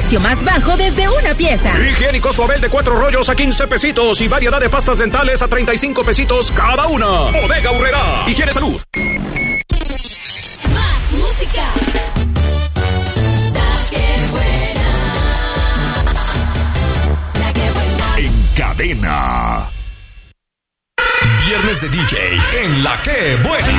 precio más bajo desde una pieza. Higiénico Suabel de 4 rollos a 15 pesitos y variedad de pastas dentales a 35 pesitos cada una. Bodega Aurrerá. Higiene Salud. Más música. La que buena. En cadena. Viernes de DJ en La Que Buena.